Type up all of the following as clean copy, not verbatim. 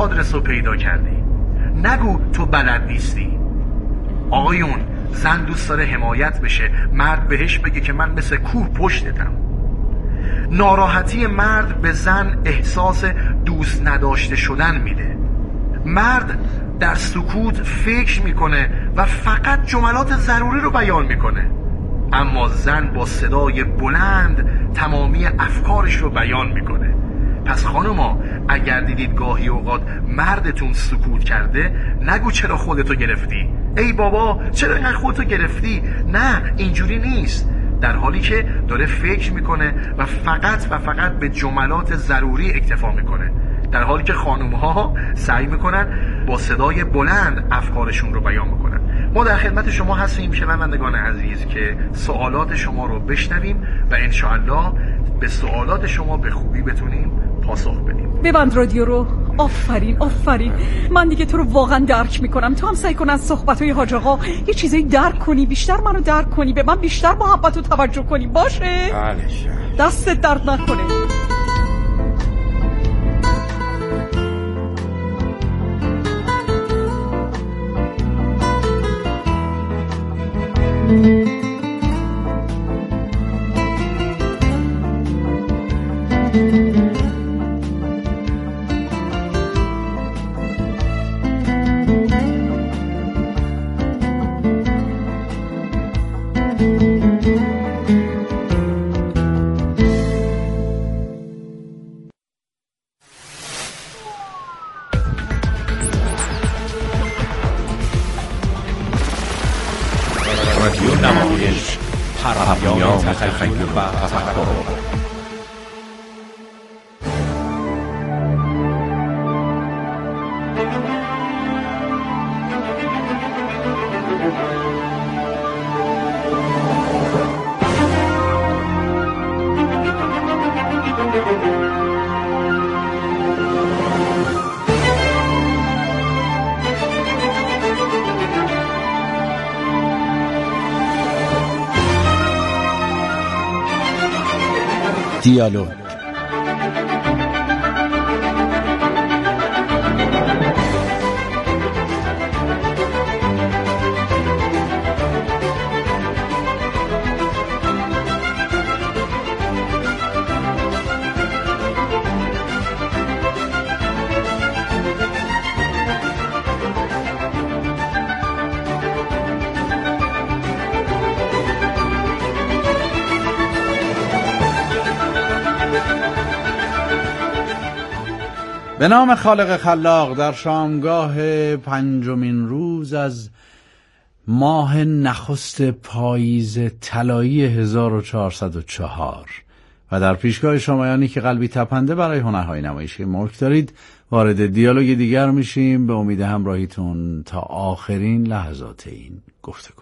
آدرس رو پیدا کردی. نگو تو بلد نیستی. آقایون، زن دوست داره حمایت بشه، مرد بهش بگه که من مثل کوه پشتتم. ناراحتی مرد به زن احساس دوست نداشته شدن میده. مرد در سکوت فکر میکنه و فقط جملات ضروری رو بیان میکنه، اما زن با صدای بلند تمامی افکارش رو بیان میکنه. پس خانوما، اگر دیدید گاهی اوقات مردتون سکوت کرده، نگو چرا خودتو گرفتی، ای بابا چرا اینقدر خودتو گرفتی. نه، اینجوری نیست. در حالی که داره فکر میکنه و فقط به جملات ضروری اکتفا میکنه، در حالی که خانوم‌ها سعی میکنن با صدای بلند افکارشون رو بیان میکنن. ما در خدمت شما هستیم شنوندگان عزیز که سوالات شما رو بشنویم و انشاءالله به سوالات شما به خوبی بتونیم پاسخ بدیم. ببند رادیو رو. آفرین. من دیگه تو رو واقعا درک میکنم. تو هم سعی کن از صحبت‌های حاج آقا یه چیزایی درک کنی، بیشتر منو درک کنی، به من بیشتر محبت و توجه کنی. باشه؟ بله. دستت درد نکنه. رادیو نمایش، پیام تخیل و تفکر. دیالوگ. به نام خالق خلاق، در شامگاه 5مین روز از ماه نخست پاییز طلایی 1404 و در پیشگاه شمایانی که قلبی تپنده برای هنرهای نمایشی ملک دارید، وارد دیالوگ دیگر میشیم به امید همراهیتون تا آخرین لحظات این گفتگو.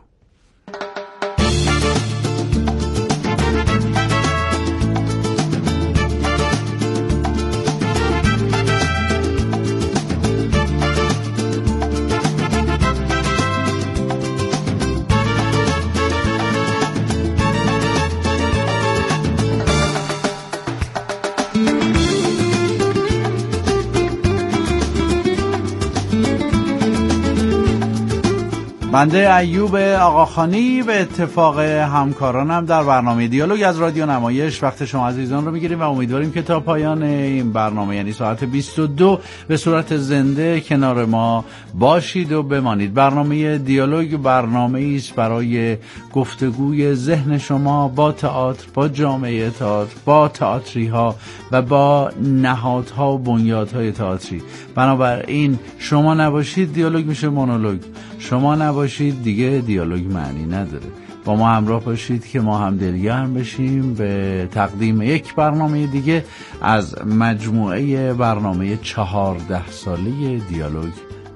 بنده ایوب آقاخانی به اتفاق همکارانم در برنامه دیالوگ از رادیو نمایش وقت شما عزیزان رو میگیریم و امیدواریم که تا پایان این برنامه، یعنی ساعت 22، به صورت زنده کنار ما باشید و بمانید. برنامه دیالوگ برنامه است برای گفتگوی ذهن شما با تئاتر، با جامعه تئاتر، با تئاتری ها و با نهادها و بنیادهای تئاتری. بنابراین شما نباشید دیالوگ میشه مونولوگ، شما نباشید دیگه دیالوگ معنی نداره. با ما همراه باشید که ما هم دلگرم بشیم به تقدیم یک برنامه دیگه از مجموعه برنامه 14 ساله دیالوگ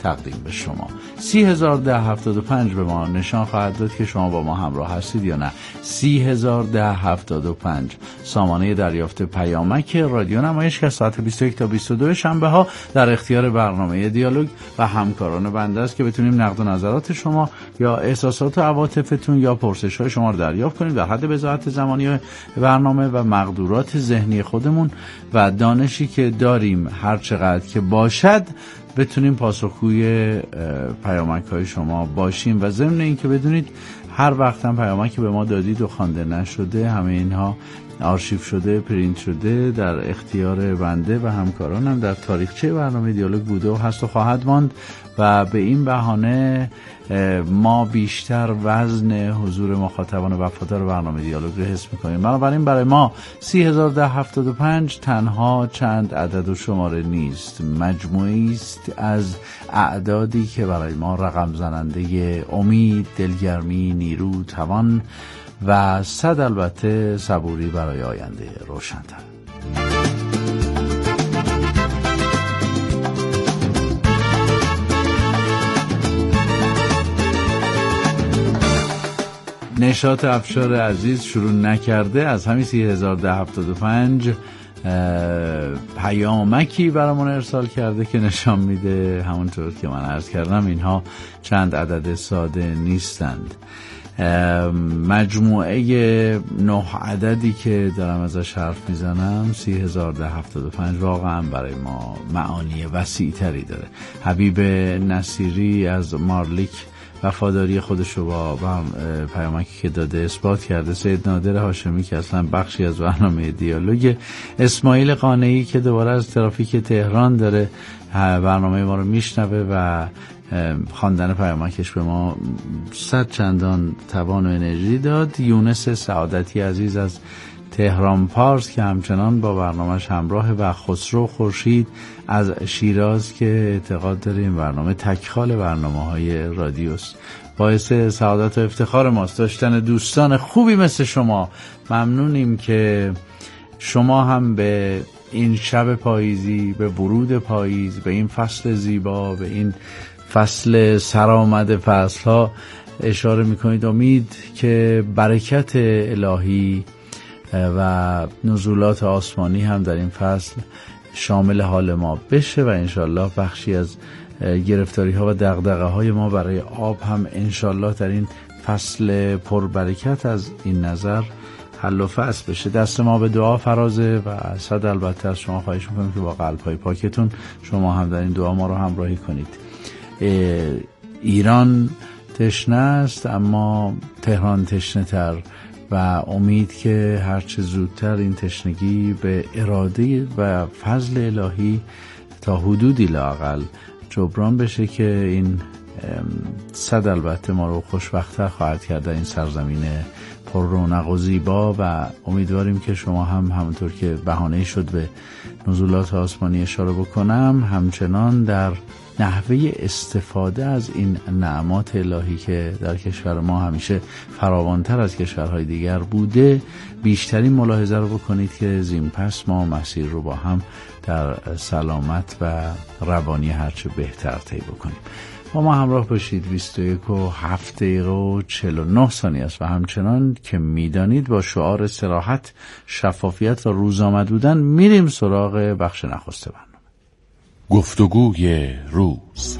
تقدیم به شما. 30,010,75 به ما نشان خواهد داد که شما با ما همراه هستید یا نه. 30,010,75 سامانه دریافت پیامک رادیو نمایش که ساعت 21 تا 22 شنبه ها در اختیار برنامه دیالوگ و همکاران بنده است که بتونیم نقد و نظرات شما یا احساسات و عواطفتون یا پرسش‌های شما رو دریافت کنیم در حد بضاعت زمانی برنامه و مقدورات ذهنی خودمون و دانشی که داریم هر چقدر که باشد بتونیم پاسخگوی پیامک‌های شما باشیم و ضمن این که بدونید هر وقت هم پیامکی به ما دادید و خوانده نشده همه اینها آرشیو شده، پرینت شده، در اختیار بنده و همکارانم در تاریخچه برنامه دیالوگ بوده و هست و خواهد ماند و به این بهانه ما بیشتر وزن حضور مخاطبان وفادار برنامه دیالوگ رو حس می‌کنیم. بنابراین برای ما 30,010,75 تنها چند عدد و شماره نیست، مجموعی است از اعدادی که برای ما رقم زننده امید، دلگرمی، نیرو، توان و صد البته صبوری برای آینده روشن‌تر. نشاط افشار عزیز شروع نکرده از همین 30,010,75 پیامکی برامون ارسال کرده که نشان میده همونطور که من عرض کردم اینها چند عدد ساده نیستند. مجموعه 9 عددی که دارم ازش حرف میزنم 30,010,75 واقعا برای ما معانی وسیع تری داره. حبیب نصیری از مارلیک وفاداری خودش رو با پیامکی که داده اثبات کرده. سید نادر هاشمی که اصلا بخشی از برنامه دیالوگ، اسماعیل قانعی که دوباره از ترافیک تهران داره برنامه ما رو میشنوه و خواندن پیامکش به ما 100 چندان توان و انرژی داد. یونس سعادتی عزیز از تهران پارس که همچنان با برنامهش همراه و خسرو خورشید از شیراز که اعتقاد داره این برنامه تکخال برنامه‌های رادیوست. باعث سعادت و افتخار ماست داشتن دوستان خوبی مثل شما. ممنونیم که شما هم به این شب پاییزی، به ورود پاییز، به این فصل زیبا، به این فصل سرآمد فصل‌ها اشاره می‌کنید. امید که برکت الهی و نزولات آسمانی هم در این فصل شامل حال ما بشه و انشالله بخشی از گرفتاری ها و دغدغه های ما برای آب هم انشالله در این فصل پربرکت از این نظر حل و فصل بشه. دست ما به دعا فرازه و صد البته از شما خواهش میکنم که با قلب های پاکتون شما هم در این دعا ما رو همراهی کنید. ایران تشنه است اما تهران تشنه تر و امید که هرچه زودتر این تشنگی به اراده و فضل الهی تا حدودی لااقل جبران بشه که این صد البته ما رو خوشبخت‌تر خواهد کرد در این سرزمین پر رونق و زیبا و امیدواریم که شما هم همونطور که بهانه شد به نزولات آسمانی اشاره بکنم همچنان در نحوه استفاده از این نعمات الهی که در کشور ما همیشه فراوانتر از کشورهای دیگر بوده بیشترین ملاحظه رو بکنید که زین پس ما مسیر رو با هم در سلامت و روانی هرچه بهتر طی بکنیم. با ما همراه باشید. 21:07:49 است و همچنان که میدانید با شعار صراحت، شفافیت و روزآمد بودن میریم سراغ بخش نخست برنامه. گفتگوی روز.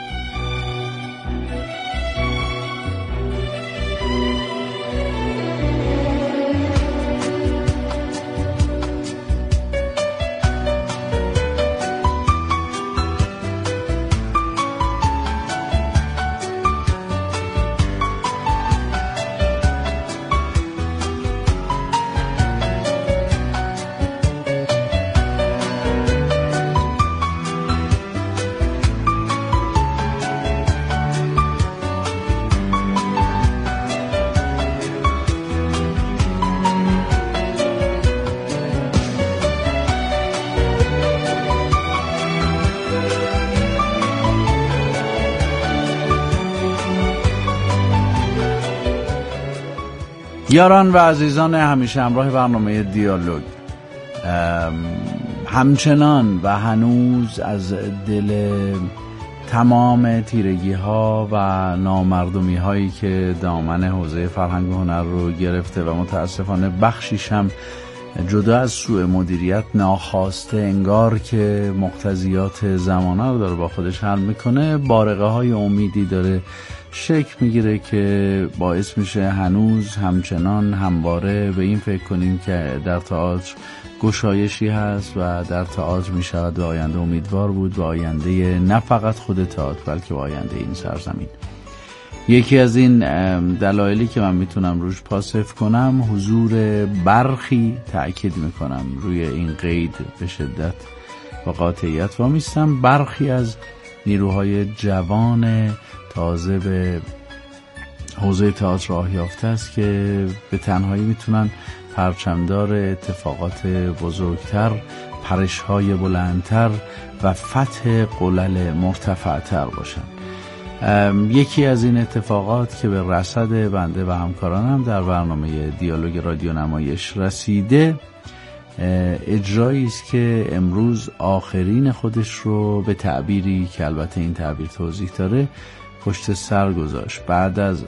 یاران و عزیزان همیشه همراه برنامه دیالوگ، همچنان و هنوز از دل تمام تیرگی ها و نامردمی هایی که دامن حوزه فرهنگ و هنر رو گرفته و متاسفانه بخشیش هم جدا از سوء مدیریت ناخواسته انگار که مقتضیات زمانه رو داره با خودش حل میکنه، بارقه های امیدی داره شکل میگیره که باعث میشه هنوز همچنان همواره به این فکر کنیم که در تئاتر گشایشی هست و در تئاتر میشود به آینده امیدوار بود، به آینده نه فقط خود تئاتر بلکه به آینده این سرزمین. یکی از این دلایلی که من میتونم روش پاسخ کنم حضور برخی، تأکید میکنم روی این قید به شدت و قاطعیت وامیستم، برخی از نیروهای جوان تازه به حوزه تئاتر راه یافته است که به تنهایی میتونن پرچمدار اتفاقات بزرگتر، پرش‌های بلندتر و فتح قلل مرتفعتر باشن. یکی از این اتفاقات که به رصد بنده و همکارانم در برنامه دیالوگ رادیو نمایش رسیده اجرایی است که امروز آخرین خودش رو به تعبیری که البته این تعبیر توضیح داره پشت سر گذاشت. بعد از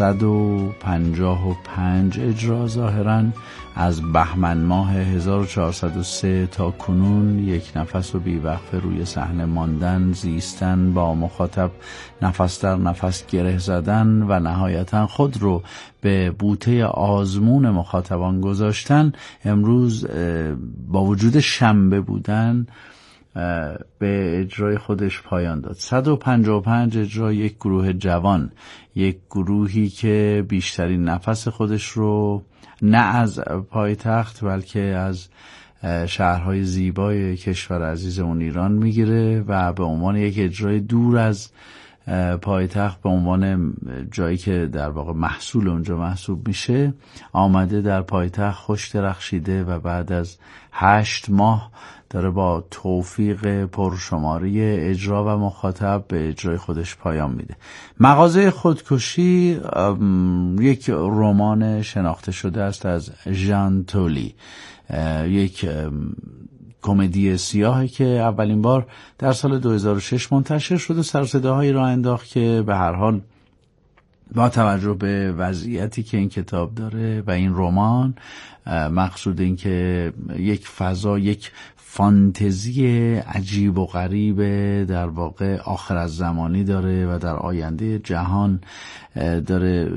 155 اجرا ظاهراً از بهمن ماه 1403 تا کنون یک نفس و بی‌وقفه روی صحنه ماندن، زیستن، با مخاطب نفس در نفس گره زدن و نهایتاً خود رو به بوته آزمون مخاطبان گذاشتن، امروز با وجود شنبه بودن به اجرای خودش پایان داد. 155 اجرا یک گروه جوان، یک گروهی که بیشترین نفس خودش رو نه از پایتخت بلکه از شهرهای زیبای کشور عزیزمون ایران میگیره و به عنوان یک اجرای دور از پایتخت، به عنوان جایی که در واقع محصول اونجا محسوب میشه، آمده در پایتخت خوش درخشیده و بعد از 8 ماه داره با توفیق پرشماری اجرا و مخاطب به اجرای خودش پایان میده. مغازه خودکشی یک رمان شناخته شده است از ژان تولی، یک کمدی سیاهی که اولین بار در سال 2006 منتشر شد و سر و صداهایی را انداخت که به هر حال با توجه به وضعیتی که این کتاب داره و این رمان، مقصود این که یک فضا، یک فانتزی عجیب و غریب در واقع آخر از زمانی داره و در آینده جهان داره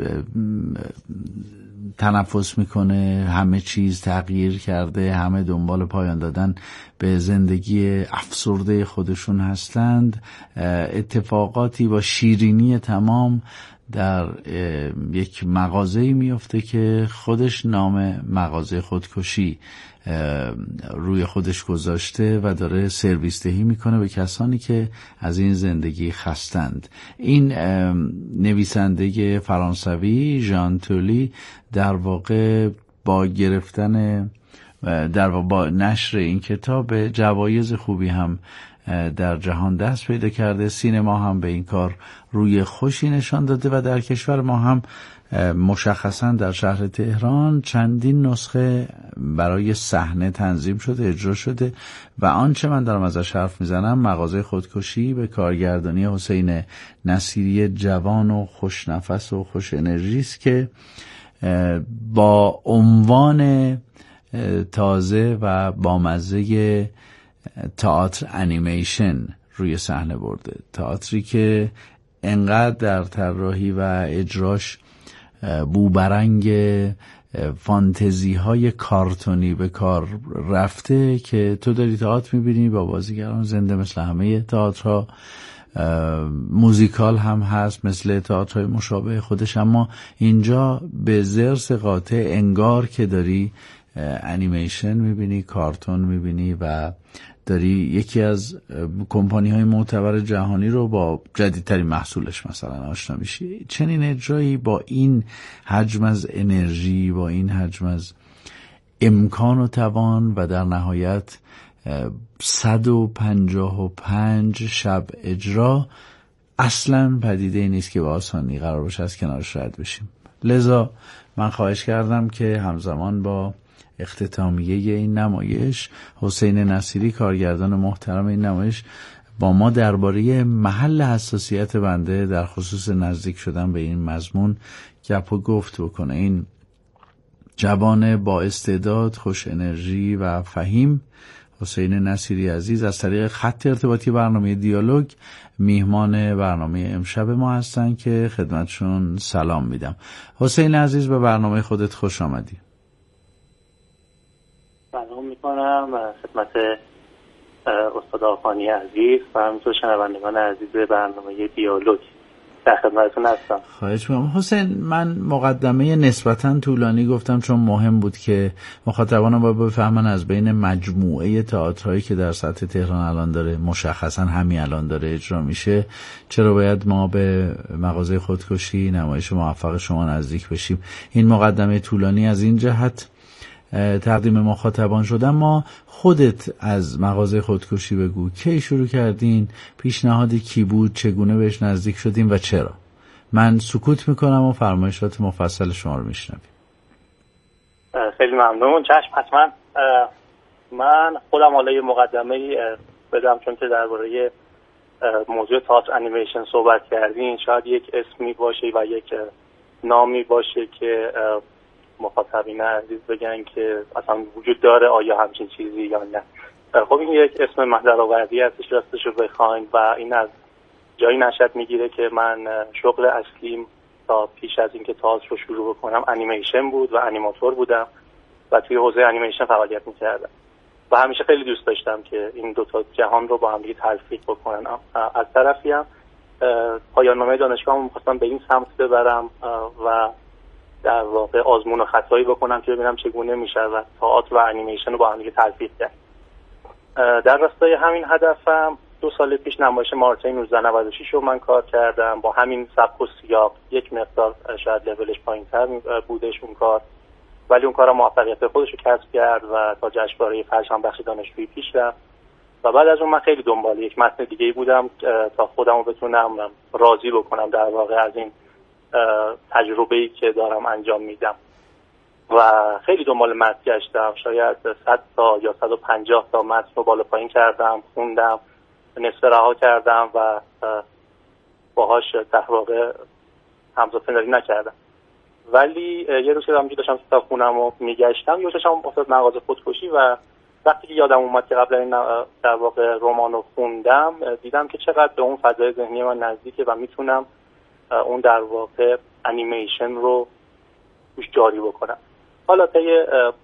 تنفس میکنه، همه چیز تغییر کرده، همه دنبال پایان دادن به زندگی افسرده خودشون هستند. اتفاقاتی با شیرینی تمام در یک مغازه‌ای میفته که خودش نام مغازه خودکشی روی خودش گذاشته و داره سرویس دهی میکنه به کسانی که از این زندگی خستند. این نویسنده فرانسوی ژان تولی در واقع با گرفتن با نشر این کتاب جوایز خوبی هم در جهان دست پیدا کرده. سینما هم به این کار روی خوشی نشان داده و در کشور ما هم مشخصا در شهر تهران چندین نسخه برای صحنه تنظیم شده، اجرا شده و آنچه من دارم ازش حرف میزنم مغازه خودکشی به کارگردانی حسین نصیری جوان و خوشنفس و خوش انرژی است که با عنوان تازه و با مزه تئاتر انیمیشن روی صحنه برده. تئاتری که انقدر در طراحی و اجراش بوبرنگ فانتزی های کارتونی به کار رفته که تو داری تئاتر میبینی با بازیگران زنده مثل همه تئاترها، موزیکال هم هست مثل تئاترهای مشابه خودش، اما اینجا به ضرس قاطع انگار که داری انیمیشن میبینی، کارتون میبینی و داری یکی از کمپانی های معتبر جهانی رو با جدیدترین محصولش مثلا آشنا میشی. چنین اجرایی با این حجم از انرژی، با این حجم از امکان و توان و در نهایت 155 شب اجرا اصلا پدیده نیست که با آسانی قرار باشه از کنارش رد بشیم. لذا من خواهش کردم که همزمان با اختتامیه این نمایش حسین نصیری کارگردان محترم این نمایش با ما درباره محل حساسیت بنده در خصوص نزدیک شدن به این مضمون گپ و گفت بکنه. این جوان با استعداد، خوش انرژی و فهیم، حسین نصیری عزیز از طریق خط ارتباطی برنامه دیالوگ میهمان برنامه امشب ما هستن که خدمتشون سلام میدم. حسین عزیز به برنامه خودت خوش آمدی. سلام میکنم خدمت استاد آقانی عزیز و همینطور شنوندگان عزیز برنامه دیالوگ، در خدمتتون هستم. خواهش می‌کنم. حسین، من مقدمه نسبتاً طولانی گفتم چون مهم بود که مخاطبانم باید بفهمن از بین مجموعه تئاترهایی که در سطح تهران الان داره، مشخصاً همین الان داره اجرا میشه، چرا باید ما به مغازه خودکشی نمایش موفق شما نزدیک بشیم. این مقدمه طولانی از این جهت تقدیم مخاطبان شدم. ما خودت از مغازه خودکشی بگو، کی شروع کردین؟ پیشنهادی کی بود؟ چگونه بهش نزدیک شدین و چرا؟ من سکوت میکنم و فرمایشات مفصل شما رو میشنویم. خیلی ممنون. چشم، حتما. من خودم حالا یه مقدمه بدم چون که درباره موضوع تئاتر انیمیشن صحبت کردین. شاید یک اسمی باشه و یک نامی باشه که مخاطبین عزیز بگن که اصلا وجود داره، آیا همچین چیزی یا نه. خب این یک اسم مهدرآوردی هستش راستش رو بخواین و این از جایی نشأت میگیره که من شغل اصلیم تا پیش از اینکه تئاتر رو شروع بکنم انیمیشن بود و انیماتور بودم و توی حوزه انیمیشن فعالیت میکردم و همیشه خیلی دوست داشتم که این دو تا جهان رو با هم دیگه تلفیق بکنم. از طرفی هم پایان نامه دانشگاهمو می‌خواستم به این سمت ببرم و در واقع آزمون و خطایی بکنم که ببینم چگونه میشه و تئاتر و انیمیشن رو با هم دیگه تلفیق کرد. در راستای همین هدفم 2 سال پیش نمایش مارتین 1996 رو من کار کردم با همین سبک و سیاق. یک مقدار شاید لولش پایین‌تر بودش اون کار، ولی اون کارم موفقیت خودش رو کسب کرد و تا جشنواره فجر هم بخش دانشجویی پیش رفت و بعد از اون من خیلی دنبال یک متن دیگه‌ای بودم تا خودم رو بتونم راضی بکنم در واقع از این تجربه‌ای که دارم انجام میدم و خیلی دنبال متن گشتم. شاید 100 تا یا 150 تا متن رو بالا پایین کردم، خوندم، نصف رها کردم و باهاش در واقع همزاد پنداری نکردم. ولی یه روز که داشتم کتابخونه‌ام رو میگشتم یه چشمم افتاد مغازه خودکشی و وقتی که یادم اومد که قبلا این در واقع رمان رو خوندم دیدم که چقدر به اون فضای ذهنی من نزدیکه و میتونم اون در واقع انیمیشن رو توش جاری بکنم. حالا طی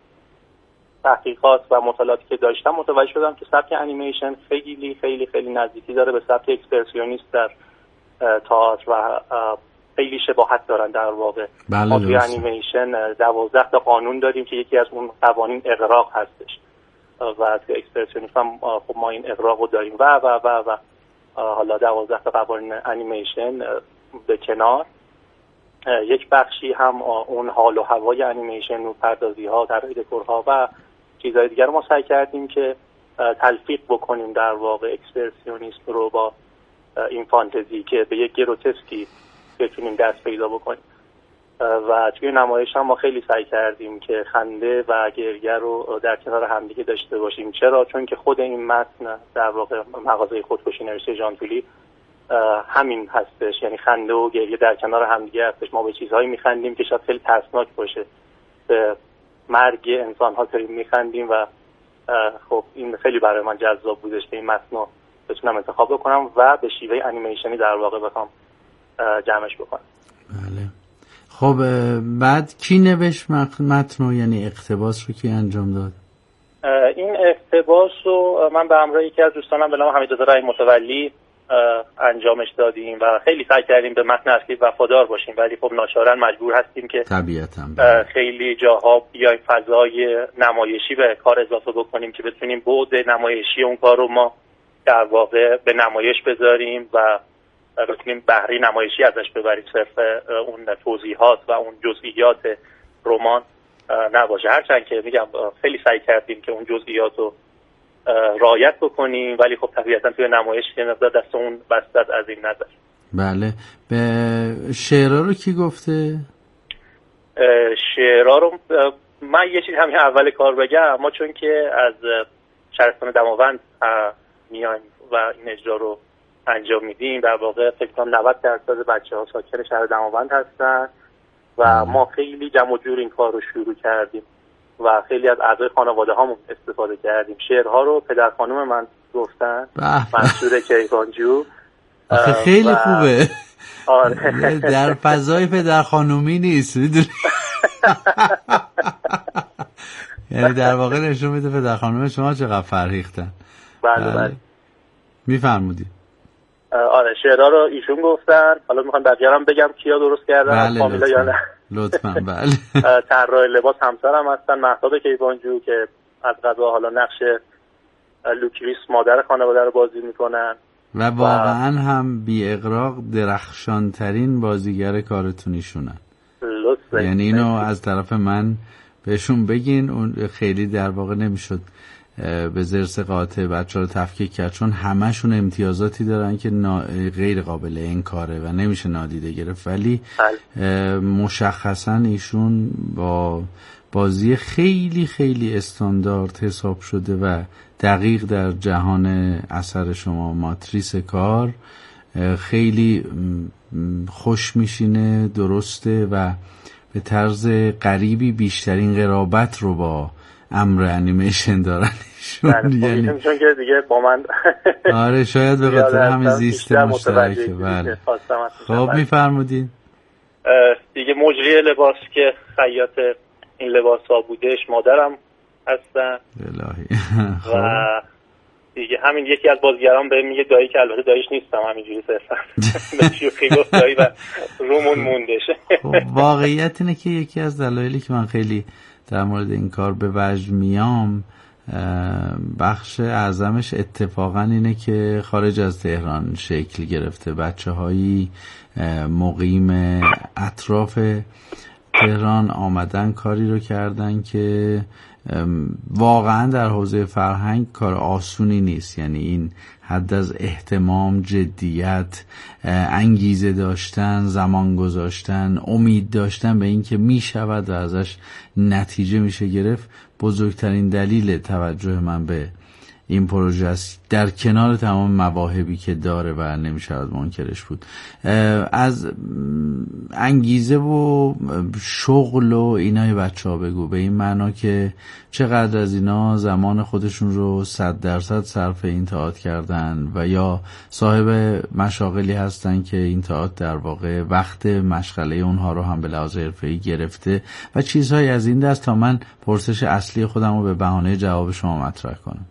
تحقیقات و مطالعاتی که داشتم متوجه شدم که سبک انیمیشن خیلی خیلی خیلی نزدیکی داره به سبک اکسپرسیونیست در تئاتر و خیلی شباهت دارن در واقع. ما توی انیمیشن 12 تا قانون داریم که یکی از اون قوانین اغراق هستش و توی اکسپرسیونیسم هم خب ما این اغراق رو داریم و حالا 12 تا قوانین انیمیشن به کنار، یک بخشی هم اون حال و هوای انیمیشن و پردازی ها، طراحی دکورها و چیزهای دیگر ما سعی کردیم که تلفیق بکنیم در واقع اکسپرسیونیسم رو با این فانتزی که به یک گروتسکی بتونیم دست پیدا بکنیم و توی نمایش هم ما خیلی سعی کردیم که خنده و گریه رو در کنار همدیگه داشته باشیم. چرا؟ چون که خود این متن در واقع مغازه خودکشی نوشته ژان تولی همین هستش، یعنی خنده و گریه در کنار همدیگه هستش. ما به چیزهایی میخندیم که شاید خیلی ترسناک باشه، به مرگ انسان ها داریم میخندیم و خب این خیلی برای من جذاب بودش که این متن رو بتونم انتخاب بکنم و به شیوه انیمیشنی در واقع بخوام جمعش بکنم. بله. خب بعد کی نوشت متن رو، یعنی اقتباس رو کی انجام داد؟ این اقتباس رو من به همراه یکی از دوستانم به نام حمیدرضا رحیم متولی انجامش دادیم و خیلی سعی کردیم به متن اصلی وفادار باشیم، ولی خب ناچارن مجبور هستیم که طبیعتاً خیلی جاها بیایم فضای نمایشی به کار اضافه بکنیم که بتونیم بعد نمایشی اون کار رو ما در واقع به نمایش بذاریم و بتونیم بهره نمایشی ازش ببریم، صرف اون توضیحات و اون جزئیات رمان نباشه. هرچند که میگم خیلی سعی کردیم که اون جزئیات رو رعایت بکنیم، ولی خب طبیعتا توی نمایش یه مقدار دست اون بسته از این نظر. بله. به شعرها رو کی گفته؟ شعرها رو من یه چیز همین اول کار بگم، ما چون که از شهرستان دماوند میایم و این اجرا رو انجام میدیم. در واقع فکر کنم 90% بچه‌ها ساکن شهر دماوند هستن و ما خیلی جمع و جور این کار رو شروع کردیم و خیلی از اعضای خانواده هامون استفاده kardیم. شعرها رو پدر خانم من گفتن، منصور کیوانجو. خیلی خوبه. آره. در فضای پدر خانومی نیست، میدونی. یعنی در واقع نشون میده پدر خانم شما چقدر فرهیختن. بله. میفرمودید. آره شعرها رو ایشون گفتن. حالا میخوام بقیه‌ام بگم کیا درست کردن کاملا یا نه؟ لطفاً. بله. طراح لباس همسرم هستن مهتاب کیوانجو که از قضا حالا نقش لوکریس مادر خانواده رو بازی میکنن و واقعا هم بی اغراق درخشانترین بازیگر کارتونیشونن. یعنی اینو از طرف من بهشون بگین. اون خیلی در واقع نمیشد به زرس قاطع بچه رو تفکیک کرد، چون همشون امتیازاتی دارن که غیر قابل انکاره و نمیشه نادیده گرفت، ولی مشخصا ایشون با بازی خیلی خیلی استاندارد حساب شده و دقیق در جهان اثر شما ماتریس کار خیلی خوش میشینه، درسته و به طرز غریبی بیشترین قرابت رو با امر انیمیشن دارن ایشون. یعنی چون که دیگه با من آره شاید به خاطر همین زیست مشترکه. بله. خب میفرمودین دیگه مجری لباس که خیاط این لباس ها بودش مادرم هستن. الهی. و دیگه همین یکی از بازیگران بهم میگه دایی، که البته داییش نیستم، همینجوری صرفا به شوخی گفت دایی و رومون موندش. خب واقعیت اینه که یکی از دلایلی که من خیلی در مورد این کار به وجد میام بخش اعظمش اتفاقا اینه که خارج از تهران شکل گرفته. بچه‌هایی مقیم اطراف تهران آمدن کاری رو کردن که واقعا در حوزه فرهنگ کار آسونی نیست. یعنی این حد از اهتمام، جدیت، انگیزه داشتن، زمان گذاشتن، امید داشتن به این که می شود و ازش نتیجه میشه گرفت بزرگترین دلیل توجه من به این پروژه است، در کنار تمام مواهبی که داره و نمیشود منکرش بود. از انگیزه و شغل و اینای بچه‌ها بگو، به این معنا که چقدر از اینا زمان خودشون رو 100% صرف این تئاتر کردن و یا صاحب مشاغلی هستن که این تئاتر در واقع وقت مشغله اونها رو هم به لحاظ حرفه‌ای گرفته و چیزهای از این دست، تا من پرسش اصلی خودم رو به بهانه جواب شما مطرح کنم.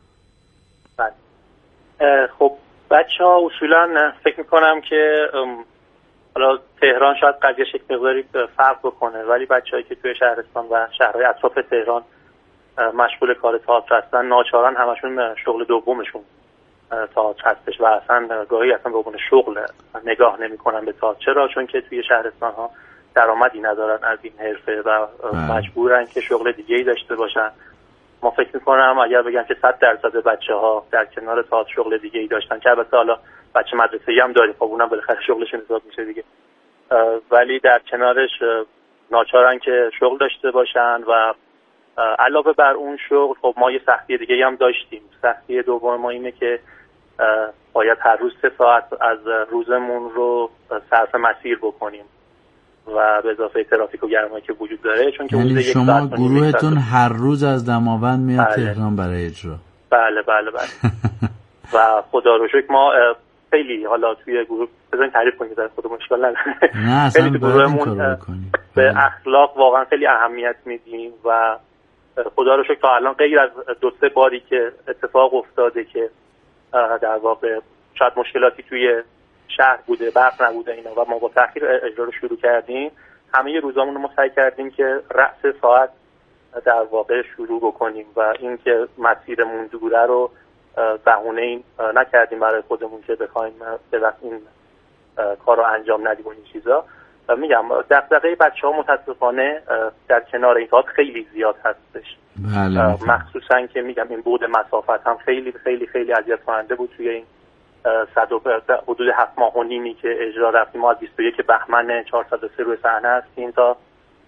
خب بچه‌ها اصولا فکر میکنم که حالا تهران شاید قضیهش یک مقداری فرق بکنه، ولی بچه‌هایی که توی شهرستان و شهرهای اطراف تهران مشغول کار تئاتر هستن ناچارن همشون شغل دومشون تئاتر هستش و اصلا گاهی اصلا به عنوان شغل نگاه نمیکنن به تئاتر. چرا؟ چون که توی شهرستان ها درآمدی ندارن از این حرفه و مجبورن که شغل دیگه‌ای داشته باشن. ما فکر میکنم اگر بگم که 100% بچه‌ها در کنار تئاتر شغل دیگه‌ای داشتن، که البته حالا بچه مدرسه‌ای هم داریم، خب اونم بالاخره شغلشون حساب میشه دیگه، ولی در کنارش ناچارن که شغل داشته باشن و علاوه بر اون شغل خب ما یه سختی دیگه‌ای هم داشتیم. سختی دوم ما اینه که باید هر روز 3 ساعت از روزمون رو صرف مسیر بکنیم و به اضافه ترافیک و گرمایی که وجود داره، چون که یعنی شما گروهتون هر روز از دماوند میاد تهران برای اجرا؟ بله. و خدا رو شکر ما خیلی حالا توی گروه بزنین تعریف کنید در خود مشکل نداره. نه اصلا گروهمون به اخلاق واقعا خیلی اهمیت میدیم و خدا رو شکر تا الان غیر از 2-3 باری که اتفاق افتاده که در واقع شاید مشکلاتی توی شهر بوده، برق نبوده اینا و ما با تأخیر اجرا رو شروع کردیم، همه روزامون رو سعی کردیم که رأس ساعت در واقع شروع بکنیم و این که مسیرمون دوره رو بهونه نکردیم برای خودمون که بخوایم به وقت این کار رو انجام ندیم و این چیزا. میگم دغدغه بچه‌ها متاسفانه در کنار این تئاتر خیلی زیاد هستش. بله. مخصوصا که میگم این بعد مسافت هم خیلی خیلی خیلی اذیت کننده بود. توی این حدود 7 ماه و نیمی که اجرا رفتیم، ما از 21 بهمن 403 روی صحنه هستیم تا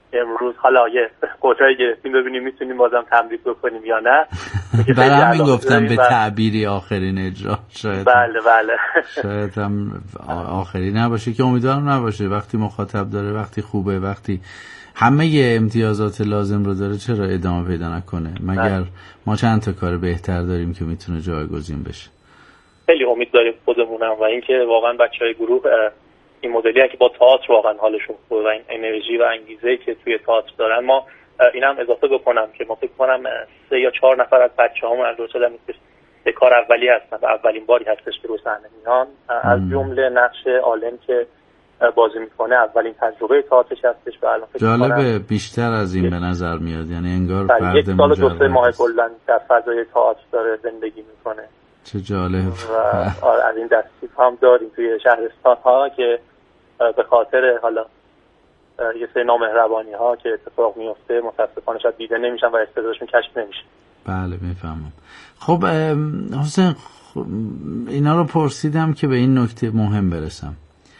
امروز حالا یه قطعه گرفتیم ببینیم میتونیم بازم تمدید بکنیم یا نه. برای همین گفتم به تعبیری آخرین اجرا شاید. بله شاید هم آخری نباشه که امیدوارم نباشه. وقتی مخاطب داره، وقتی خوبه، وقتی همه امتیازات لازم رو داره، چرا ادامه پیدا نکنه؟ مگر ما چند تا کار بهتر داریم که میتونه جایگزین بشه. خیلی امید داریم خودمونم و اینکه واقعا بچهای گروه این مدلی که با تئاتر واقعا حالشون خوبه و این انرژی و انگیزه‌ای که توی تئاتر دارن. ما اینم اضافه بکنم که ما فکر کنم 3 یا 4 نفر از بچه‌هامون البته به کار اولی هستن و اولین باری هستش که روی صحنه میان، از جمله نقش عالم که بازی میکنه اولین تجربه تئاترش هستش و الان جالبه بیشتر از این به نظر میاد، یعنی انگار فرد 1 سال و 2 ماه کلا در فضای تئاتر داره زندگی میکنه. چه جالب. و از این دستی هم داریم توی شهرستان ها که به خاطر حالا یه سری نامهربانی ها که اتفاق میفته متاسفانه شاید دیده نمیشن و استعدادشون کشف نمیشه. بله میفهمم. خب حسین، اینا رو پرسیدم که به این نکته مهم برسم.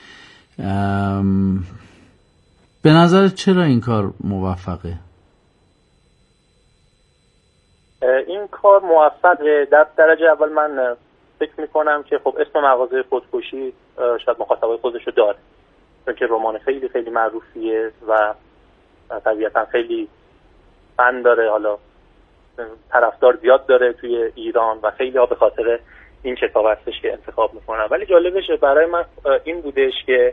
به نظرت چرا این کار موفقه؟ این کار موفقه در درجه اول من فکر میکنم که خب اسم مغازه خودکشی شاید مخاطبای خودشو داره، چون که رمان خیلی خیلی معروفیه و طبیعتا خیلی فن داره، حالا طرفدار زیاد داره توی ایران و خیلی ها به خاطر این کتاب هستش که انتخاب میکنن. ولی جالبش برای من این بودش که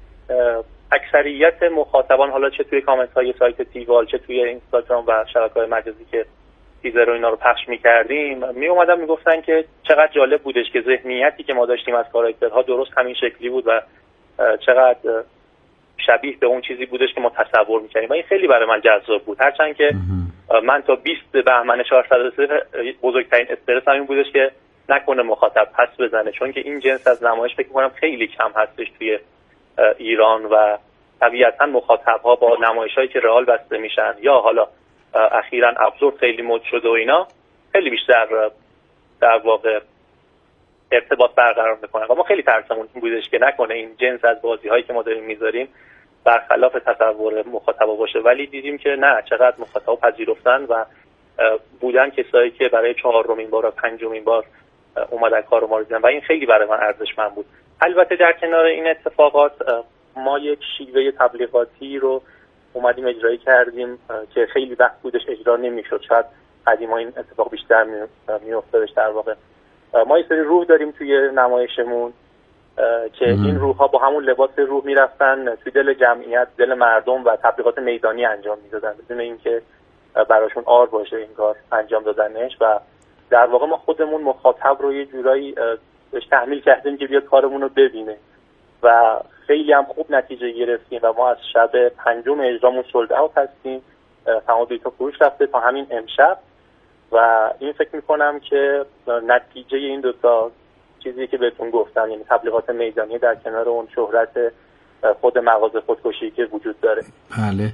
اکثریت مخاطبان، حالا چه توی کامنت های سایت تیوال چه توی اینستاگرام و شبکه‌های مجازی که تیزر و اینا رو پخش می‌کردیم، میومدن میگفتن که چقدر جالب بودش که ذهنیتی که ما داشتیم از کاراکترها درست همین شکلی بود و چقدر شبیه به اون چیزی بودش که ما تصور می‌کردیم و این خیلی برای من جذاب بود. هرچند که من تا 20 بهمن 403 بزرگترین استرس همین بودش که نکنه مخاطب پس بزنه، چون که این جنس از نمایش فکر می‌کنم خیلی کم هستش توی ایران و طبیعتاً مخاطب‌ها با نمایش‌هایی که رئال بسته میشن یا حالا اخیراً ابزورد خیلی مد شده و اینا خیلی بیشتر در واقع ارتباط برقرار میکنن و ما خیلی ترسمون این بودش که نکنه این جنس از بازی‌هایی که ما داریم میذاریم برخلاف تصور مخاطبا باشه. ولی دیدیم که نه، چقدر مخاطبا پذیرفتن و بودن کسایی که برای 4مین بار و 5مین بار اومدن کارو ما رو دیدن و این خیلی برای من ارزشمند بود. البته در کنار این اتفاقات ما یک شیوه تبلیغاتی رو اومدیم اجرایی کردیم که خیلی وقت بودش اجرا نمیشد. شاید قدیما این اتفاق بیشتر میافتادش. در واقع ما یه سری روح داریم توی نمایشمون که این روح‌ها با همون لباس روح میرفتن توی دل جمعیت، دل مردم و تبلیغات میدانی انجام میدادن بدون اینکه براشون عار باشه این کار انجام دادنش و در واقع ما خودمون مخاطب رو یه جورایی بهش تحمیل کردیم که بیاد کارمون رو ببینه و خیلی هم خوب نتیجه گرفتیم و ما از شب 5 اجرامون سولد اوت هستیم. تمام بیتا فروش رفته تا همین امشب و این فکر میکنم که نتیجه این دوتا چیزی که بهتون گفتم، یعنی تبلیغات میدانی در کنار اون شهرت خود مغازه خودکشی که وجود داره. بله.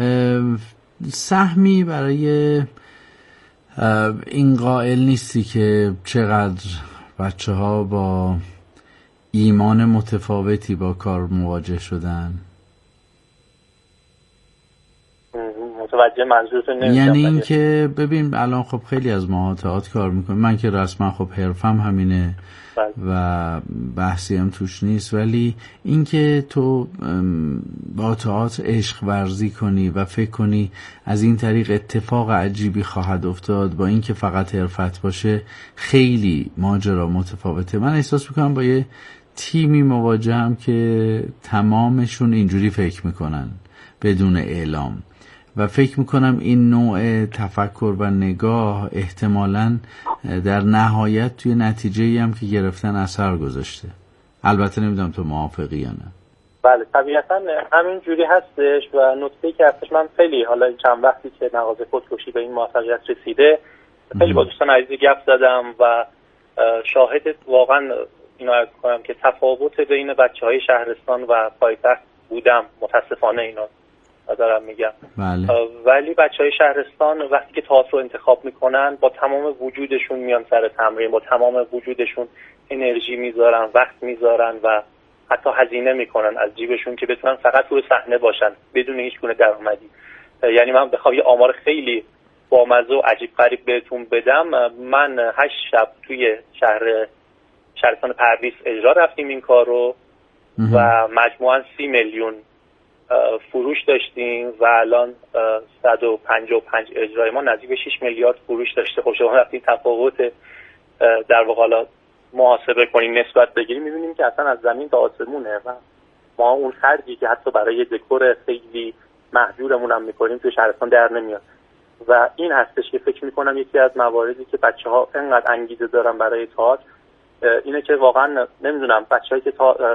سهمی برای این قائل نیستی که چقدر بچه‌ها با ایمان متفاوتی با کار مواجه شدن؟ متوجه منظورتون نمیشم. یعنی این که ببین الان خب خیلی از ماها تئاتر کار میکنیم، من که رسما خب حرفم همینه و بحثی هم توش نیست، ولی این که تو با تئاتر عشق ورزی کنی و فکر کنی از این طریق اتفاق عجیبی خواهد افتاد با این که فقط حرفت باشه، خیلی ماجرا متفاوته. من احساس میکنم با یه تیمی مواجهم که تمامشون اینجوری فکر میکنن بدون اعلام و فکر میکنم این نوع تفکر و نگاه احتمالاً در نهایت توی نتیجه‌ای هم که گرفتن اثر گذاشته. البته نمیدونم تو موافقی یا نه. بله طبیعتاً همین جوری هستش و نکته‌ای که هستش، من خیلی حالا چند وقتی که مغازه خودکشی به این موفقیت رسیده خیلی با دوستان عزیز گپ زدم و شاهد واقعاً اینو عرض کنم که تفاوت بین بچه‌های شهرستان و پایتخت بودم. متاسفانه اینا دارم میگم. بله. ولی بچهای شهرستان وقتی که تئاتر رو انتخاب میکنن با تمام وجودشون میان سر تمرین، با تمام وجودشون انرژی میذارن، وقت میذارن و حتی هزینه میکنن از جیبشون که بتونن فقط روی صحنه باشن بدون هیچ گونه درآمدی. یعنی من بخوام یه آمار خیلی بامزه و عجیب غریب بهتون بدم، من 8 شب توی شهرستان پردیس اجرا رفتیم این کار رو و مجموعاً 30 میلیون فروش داشتیم و الان 155 اجرای ما نزدیک به 6 میلیارد فروش داشته. خب شما وقتی تفاوت در واقع حالا محاسبه کنیم نسبت بگیریم می‌بینیم که اصلا از زمین تا آسمونه و ما اون خرجی که حتی برای دکور خیلی محدودمون هم می‌کنیم توی شهرستان در نمیاد و این هستش که فکر می‌کنم یکی از مواردی که بچه‌ها انقدر انگیزه دارن برای تئاتر اینه که واقعا نمیدونم بچه‌هایی که